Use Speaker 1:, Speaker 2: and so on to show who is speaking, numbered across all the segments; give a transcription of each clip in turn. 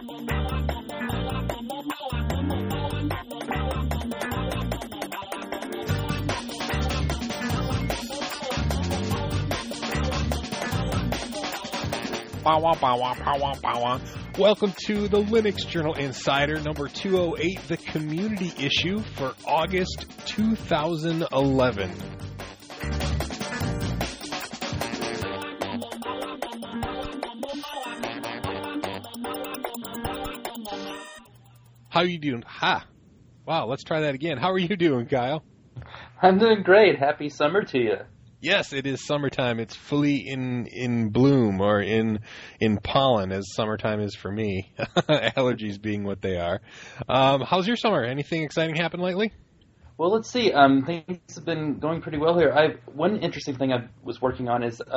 Speaker 1: Welcome to the Linux Journal Insider, number 208, the community issue for August 2011. How are you doing? Wow, let's try that again. How are you doing, Kyle?
Speaker 2: I'm doing great. Happy summer to you.
Speaker 1: Yes, it is summertime. It's fully in bloom, or in pollen, as summertime is for me. Allergies being what they are. How's your summer? Anything exciting happened lately?
Speaker 2: Well, let's see. Things have been going pretty well here. One interesting thing I was working on is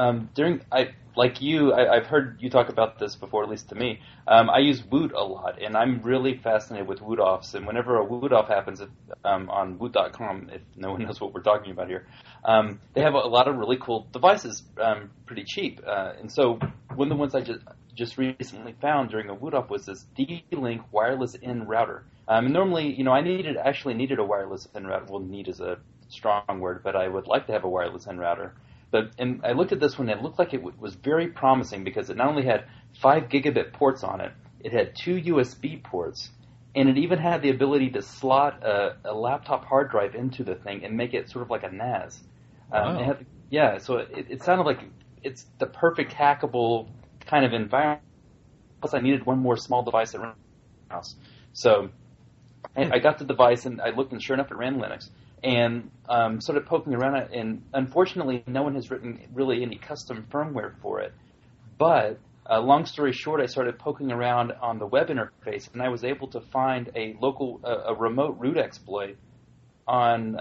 Speaker 2: I've heard you talk about this before, at least to me. I use Woot a lot, and I'm really fascinated with Woot-offs. And whenever a Woot-off happens on Woot.com, if no one knows what we're talking about here, they have a lot of really cool devices, pretty cheap. And so one of the ones I just recently found during a Woot-off was this D-Link wireless in router. Normally, I actually needed a wireless in router. Well, need is a strong word, but I would like to have a wireless in router. And I looked at this one, and it looked like it was very promising because it not only had 5 gigabit ports on it, it had 2 USB ports, and it even had the ability to slot a laptop hard drive into the thing and make it sort of like a NAS.
Speaker 1: Wow.
Speaker 2: So it sounded like it's the perfect hackable kind of environment. Plus, I needed one more small device at my house. So I got the device, and I looked, and sure enough, it ran Linux. And started poking around it, and unfortunately, no one has written really any custom firmware for it. But long story short, I started poking around on the web interface, and I was able to find a remote root exploit on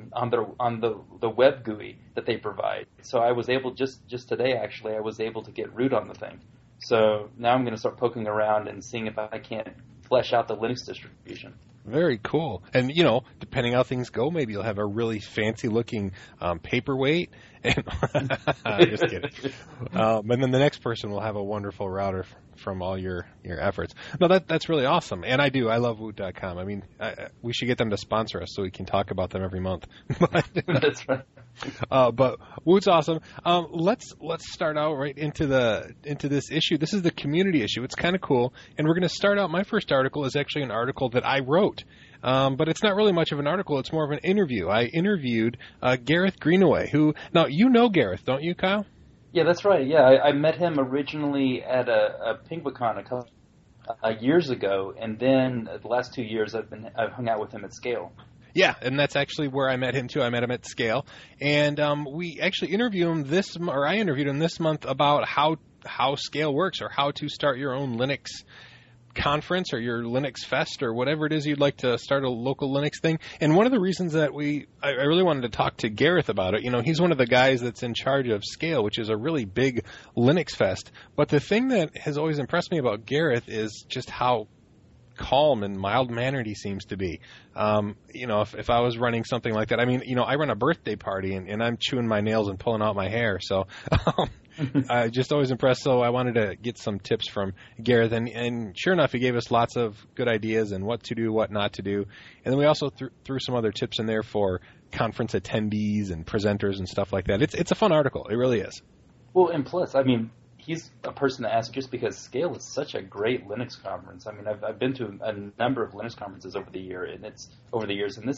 Speaker 2: the web GUI that they provide. So I was able just today, actually, I was able to get root on the thing. So now I'm going to start poking around and seeing if I can't flesh out the Linux distribution.
Speaker 1: Very cool. And, depending how things go, maybe you'll have a really fancy-looking paperweight. And just kidding. And then the next person will have a wonderful router from all your efforts. No, that's really awesome. And I love Woot.com. I mean, we should get them to sponsor us so we can talk about them every month.
Speaker 2: That's right.
Speaker 1: But Woot's awesome. Let's start out right into this issue. This is the community issue. It's kind of cool, and we're going to start out. My first article is actually an article that I wrote, but it's not really much of an article. It's more of an interview. I interviewed Gareth Greenaway, who now you know Gareth, don't you, Kyle?
Speaker 2: Yeah, that's right. Yeah, I met him originally at a Penguicon a couple years ago, and then the last 2 years I've hung out with him at Scale.
Speaker 1: Yeah, and that's actually where I met him, too. I met him at Scale. And we actually interviewed him I interviewed him this month about how Scale works, or how to start your own Linux conference or your Linux Fest or whatever it is you'd like to start a local Linux thing. And one of the reasons that I really wanted to talk to Gareth about it, he's one of the guys that's in charge of Scale, which is a really big Linux Fest. But the thing that has always impressed me about Gareth is just how calm and mild-mannered he seems to be. If I was running something like that, I run a birthday party and I'm chewing my nails and pulling out my hair. So I just always impressed. So I wanted to get some tips from Gareth, and sure enough, he gave us lots of good ideas and what to do, what not to do. And then we also threw some other tips in there for conference attendees and presenters and stuff like that. It's a fun article. It really is.
Speaker 2: Well, and plus, he's a person to ask just because Scale is such a great Linux conference. I've been to a number of Linux conferences over the years, and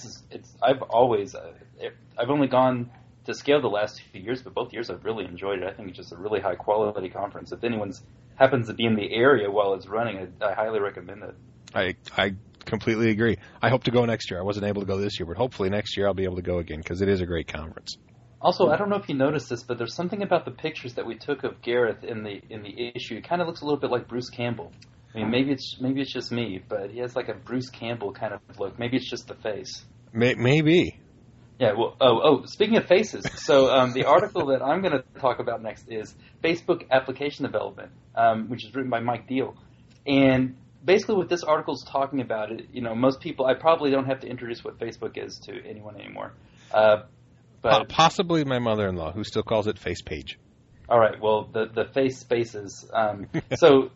Speaker 2: I've only gone to Scale the last few years, but both years I've really enjoyed it. I think it's just a really high quality conference. If anyone happens to be in the area while it's running, I highly recommend it.
Speaker 1: I completely agree. I hope to go next year. I wasn't able to go this year, but hopefully next year I'll be able to go again because it is a great conference.
Speaker 2: Also, I don't know if you noticed this, but there's something about the pictures that we took of Gareth in the issue. It kind of looks a little bit like Bruce Campbell. Maybe it's just me, but he has like a Bruce Campbell kind of look. Maybe it's just the face.
Speaker 1: Maybe.
Speaker 2: Yeah. Well. Speaking of faces, so the article that I'm going to talk about next is Facebook application development, which is written by Mike Deal, and basically what this article is talking about, most people, I probably don't have to introduce what Facebook is to anyone anymore. But
Speaker 1: possibly my mother-in-law, who still calls it FacePage.
Speaker 2: All right. Well, the face spaces. So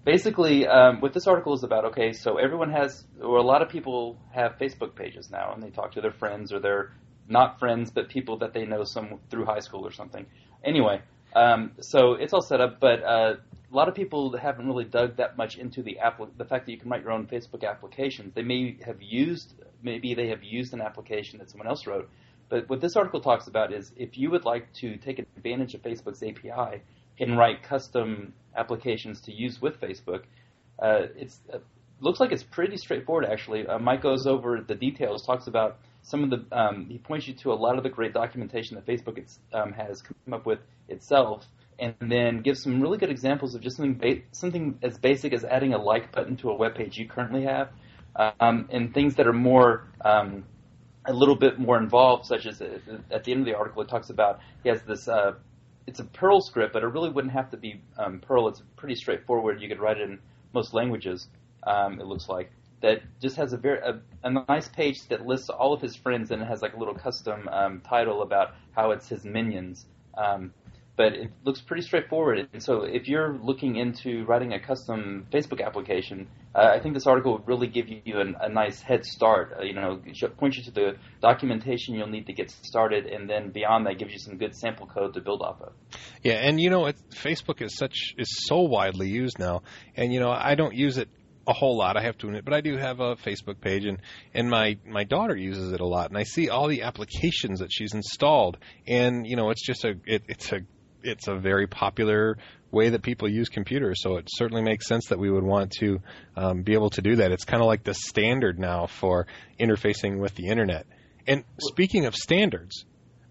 Speaker 2: basically, what this article is about, okay, so everyone has, or a lot of people have Facebook pages now, and they talk to their friends, or they're not friends, but people that they know through high school or something. Anyway, so it's all set up, but a lot of people haven't really dug that much into the fact that you can write your own Facebook applications. Maybe they have used an application that someone else wrote, but what this article talks about is if you would like to take advantage of Facebook's API and write custom applications to use with Facebook, it looks like it's pretty straightforward, actually. Mike goes over the details, talks about some of the he points you to a lot of the great documentation that Facebook has come up with itself, and then gives some really good examples of just something as basic as adding a like button to a web page you currently have, and things that are more a little bit more involved, such as at the end of the article it talks about he has this it's a Perl script, but it really wouldn't have to be Perl. It's pretty straightforward. You could write it in most languages, it looks like. That just has a nice page that lists all of his friends, and it has like a little custom title about how it's his minions. But it looks pretty straightforward. And so if you're looking into writing a custom Facebook application, I think this article would really give you a nice head start. Point you to the documentation you'll need to get started, and then beyond that gives you some good sample code to build off of.
Speaker 1: Yeah, and Facebook is so widely used now, and I don't use it a whole lot, I have to admit, but I do have a Facebook page, and my daughter uses it a lot, and I see all the applications that she's installed, and it's just it's a very popular way that people use computers, so it certainly makes sense that we would want to be able to do that. It's kind of like the standard now for interfacing with the internet. And speaking of standards,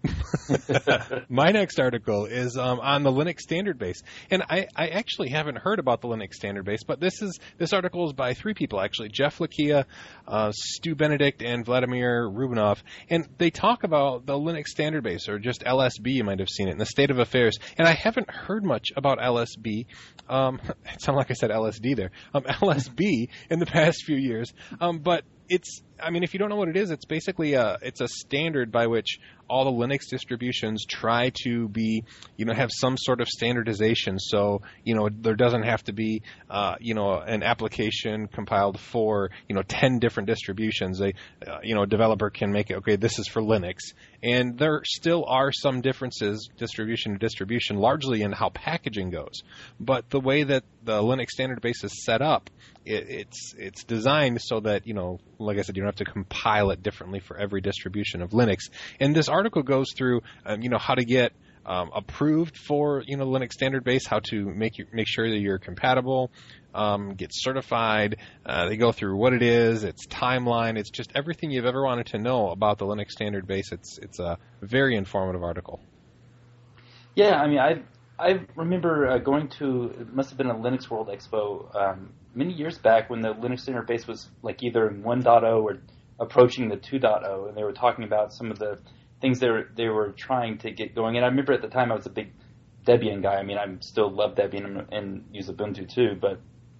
Speaker 1: my next article is on the Linux standard base, and I actually haven't heard about the Linux standard base, but this article is by three people actually: Jeff Lakia, Stu Benedict, and Vladimir Rubinov, and they talk about the Linux standard base, or just LSB. You might have seen it in the state of affairs, and I haven't heard much about LSB. It sounded like I said LSD there. LSB in the past few years, but if you don't know what it is, it's basically it's a standard by which all the Linux distributions try to be, have some sort of standardization. So, there doesn't have to be, an application compiled for, 10 different distributions. A developer can make it, okay, this is for Linux. And there still are some differences, distribution to distribution, largely in how packaging goes. But the way that the Linux standard base is set up, it's designed so that, like I said, you don't have to compile it differently for every distribution of Linux. And this article goes through, how to get approved for, Linux standard base, how to make sure that you're compatible, get certified. They go through what it is, its timeline. It's just everything you've ever wanted to know about the Linux standard base. It's a very informative article.
Speaker 2: Yeah, I remember going to, it must have been a Linux World Expo many years back when the Linux standard base was like either in 1.0 or approaching the 2.0, and they were talking about some of the things they were trying to get going. And I remember at the time I was a big Debian guy. I still love Debian and use Ubuntu too, but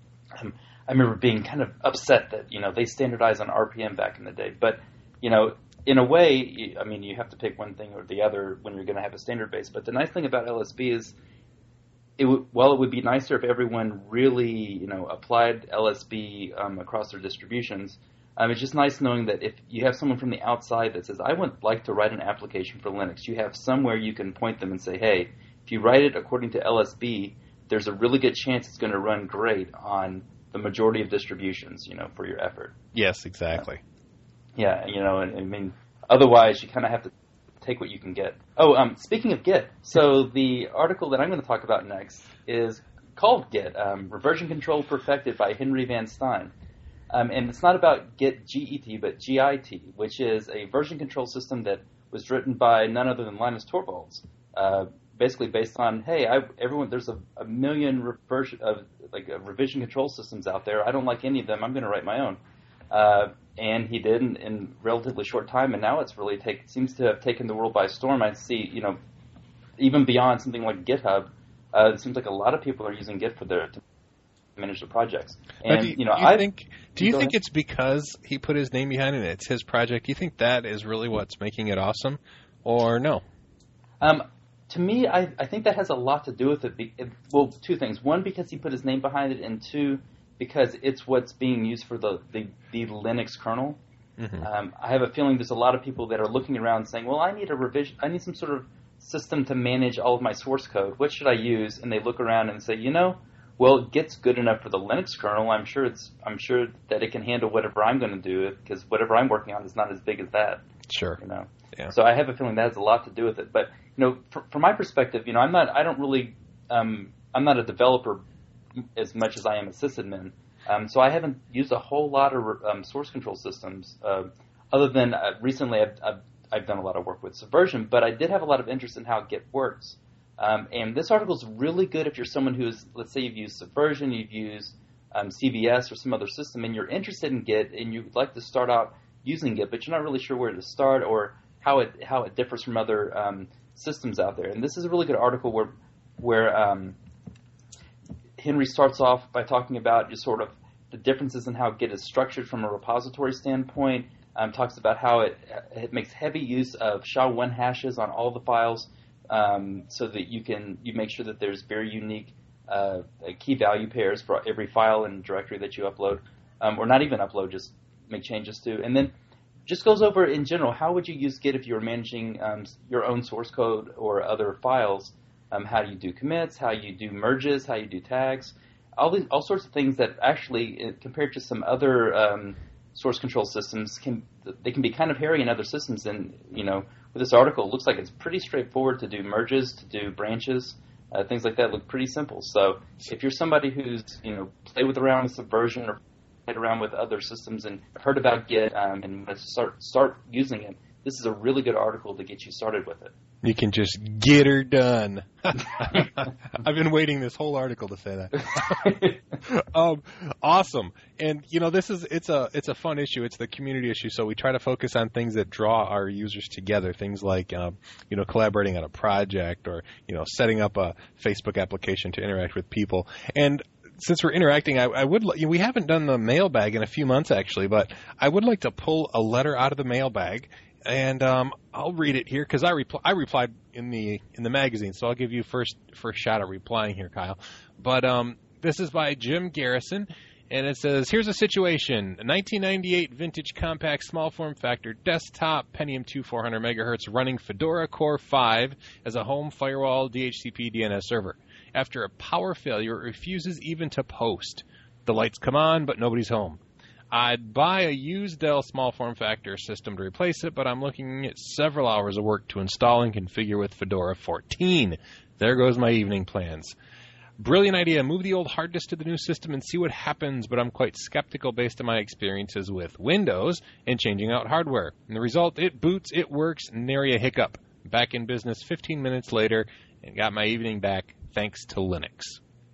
Speaker 2: I remember being kind of upset that, they standardized on RPM back in the day. But, in a way, you have to pick one thing or the other when you're going to have a standard base. But the nice thing about LSB is, while it would be nicer if everyone really, applied LSB across their distributions, it's just nice knowing that if you have someone from the outside that says, I would like to write an application for Linux, you have somewhere you can point them and say, hey, if you write it according to LSB, there's a really good chance it's going to run great on the majority of distributions, for your effort.
Speaker 1: Yes, exactly.
Speaker 2: Yeah, otherwise you kind of have to take what you can get. Oh, speaking of Git, so the article that I'm going to talk about next is called Git, Reversion Control Perfected by Henry Van Stein. And it's not about Git, G-E-T, but G-I-T, which is a version control system that was written by none other than Linus Torvalds. Basically based on, hey, there's a million revision control systems out there. I don't like any of them. I'm going to write my own. And he did in relatively short time, and now it's really seems to have taken the world by storm. I see, even beyond something like GitHub, it seems like a lot of people are using Git to manage their projects. And
Speaker 1: do you think it's because he put his name behind it and it's his project? Do you think that is really what's making it awesome, or no?
Speaker 2: To me, I think that has a lot to do with it. Well, two things. One, because he put his name behind it, and two, because it's what's being used for the Linux kernel. Mm-hmm. I have a feeling there's a lot of people that are looking around saying, well, I need a revision. I need some sort of system to manage all of my source code. What should I use? And they look around and say, well, Git's good enough for the Linux kernel. I'm sure that it can handle whatever I'm going to do, because whatever I'm working on is not as big as that.
Speaker 1: Sure.
Speaker 2: Yeah. So I have a feeling that has a lot to do with it. But from my perspective, I'm not a developer as much as I am a sysadmin. So I haven't used a whole lot of source control systems, other than recently I've done a lot of work with Subversion. But I did have a lot of interest in how Git works. And this article is really good if you're someone who's, let's say you've used Subversion, you've used CVS or some other system, and you're interested in Git, and you'd like to start out using Git, but you're not really sure where to start or how it differs from other systems out there. And this is a really good article where Henry starts off by talking about just sort of the differences in how Git is structured from a repository standpoint. Talks about how it makes heavy use of SHA-1 hashes on all the files, so that you make sure that there's very unique key value pairs for every file and directory that you upload, or not even upload, just make changes to. And then just goes over in general, how would you use Git if you were managing your own source code or other files? How do you do commits? How you do merges? How you do tags? All sorts of things that actually, compared to some other source control systems, they can be kind of hairy in other systems. And with this article, it looks like it's pretty straightforward to do merges, to do branches, things like that look pretty simple. So if you're somebody who's played around with Subversion or played around with other systems and heard about Git and want to start using it, this is a really good article to get you started with it.
Speaker 1: You can just get her done. I've been waiting this whole article to say that. Awesome. And it's a fun issue. It's the community issue. So we try to focus on things that draw our users together. Things like collaborating on a project, or setting up a Facebook application to interact with people. And since we're interacting, we haven't done the mailbag in a few months actually, but I would like to pull a letter out of the mailbag. And I'll read it here because I replied in the magazine, so I'll give you first shot at replying here, Kyle. But this is by Jim Garrison, and it says, here's a situation: a 1998 vintage compact small form factor desktop Pentium 2 400 megahertz running Fedora Core 5 as a home firewall DHCP DNS server. After a power failure, it refuses even to post. The lights come on, but nobody's home. I'd buy a used Dell small form factor system to replace it, but I'm looking at several hours of work to install and configure with Fedora 14. There goes my evening plans. Brilliant idea. Move the old hard disk to the new system and see what happens, but I'm quite skeptical based on my experiences with Windows and changing out hardware. And the result, it boots, it works, nary a hiccup. Back in business 15 minutes later and got my evening back thanks to Linux.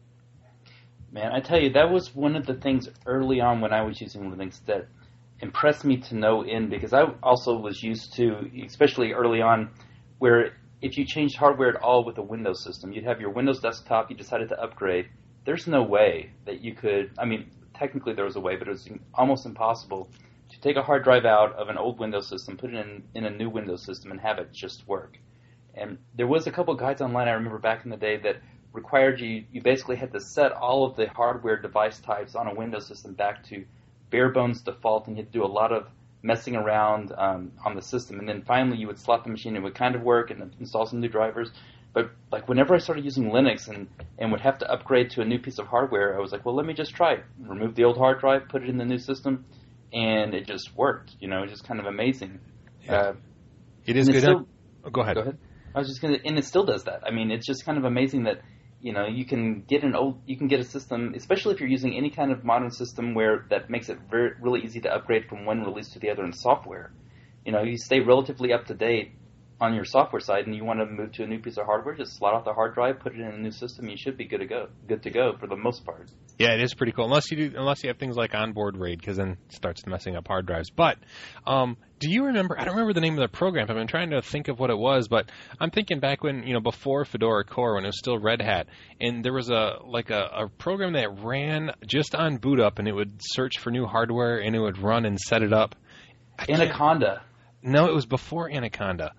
Speaker 2: Man, I tell you, that was one of the things early on when I was using Linux that impressed me to no end, because I also was used to, especially early on, where if you changed hardware at all with a Windows system, you'd have your Windows desktop, you decided to upgrade. There's no way that you could, technically there was a way, but it was almost impossible to take a hard drive out of an old Windows system, put it in a new Windows system, and have it just work. And there was a couple of guides online I remember back in the day that required you basically had to set all of the hardware device types on a Windows system back to bare bones default, and you had to do a lot of messing around on the system. And then finally you would slot the machine, it would kind of work, and install some new drivers. But like whenever I started using Linux and would have to upgrade to a new piece of hardware, I was like, well, let me just try it. Remove the old hard drive, put it in the new system, and it just worked. It's just kind of amazing.
Speaker 1: Yeah. It is good. Go ahead.
Speaker 2: I was just going to, and it still does that. It's just kind of amazing that you can get a system, especially if you're using any kind of modern system where that makes it really easy to upgrade from one release to the other in software. You stay relatively up to date on your software side, and you want to move to a new piece of hardware, just slot out the hard drive, put it in a new system, you should be good to go for the most part.
Speaker 1: Yeah, it is pretty cool, unless you have things like onboard RAID, because then it starts messing up hard drives. But do you remember? I don't remember the name of the program. I've been trying to think of what it was, but I'm thinking back when before Fedora Core, when it was still Red Hat, and there was a program that ran just on boot up, and it would search for new hardware, and it would run and set it up.
Speaker 2: Anaconda.
Speaker 1: No, it was before Anaconda.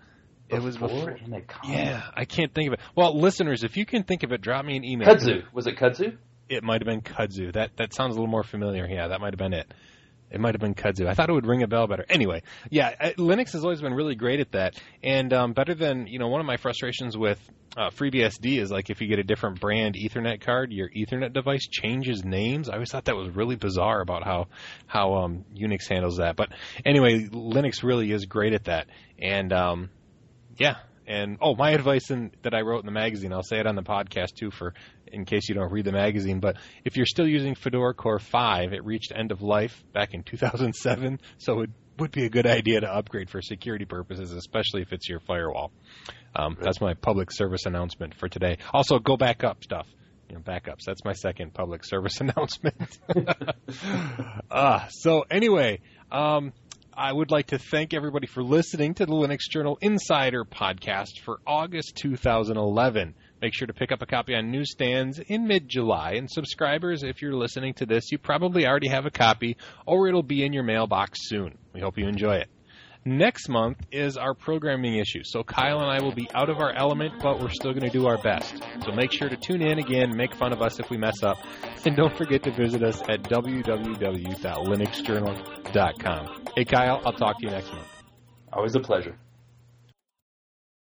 Speaker 1: It was before
Speaker 2: Inokami.
Speaker 1: Yeah, I can't think of it. Well, listeners, if you can think of it, drop me an email.
Speaker 2: Kudzu. Was it Kudzu?
Speaker 1: It might have been Kudzu. That sounds a little more familiar. Yeah, that might have been it. It might have been Kudzu. I thought it would ring a bell better. Anyway, yeah, Linux has always been really great at that. And better than, one of my frustrations with FreeBSD is like if you get a different brand Ethernet card, your Ethernet device changes names. I always thought that was really bizarre about how Unix handles that. But anyway, Linux really is great at that. And yeah. And, my advice that I wrote in the magazine, I'll say it on the podcast, too, in case you don't read the magazine. But if you're still using Fedora Core 5, it reached end of life back in 2007. So it would be a good idea to upgrade for security purposes, especially if it's your firewall. That's my public service announcement for today. Also, go back up stuff. Backups. That's my second public service announcement. So anyway, I would like to thank everybody for listening to the Linux Journal Insider podcast for August 2011. Make sure to pick up a copy on newsstands in mid-July. And subscribers, if you're listening to this, you probably already have a copy, or it'll be in your mailbox soon. We hope you enjoy it. Next month is our programming issue. So Kyle and I will be out of our element, but we're still going to do our best. So make sure to tune in again, make fun of us if we mess up, and don't forget to visit us at www.linuxjournal.com. Hey, Kyle, I'll talk to you next month.
Speaker 2: Always a pleasure.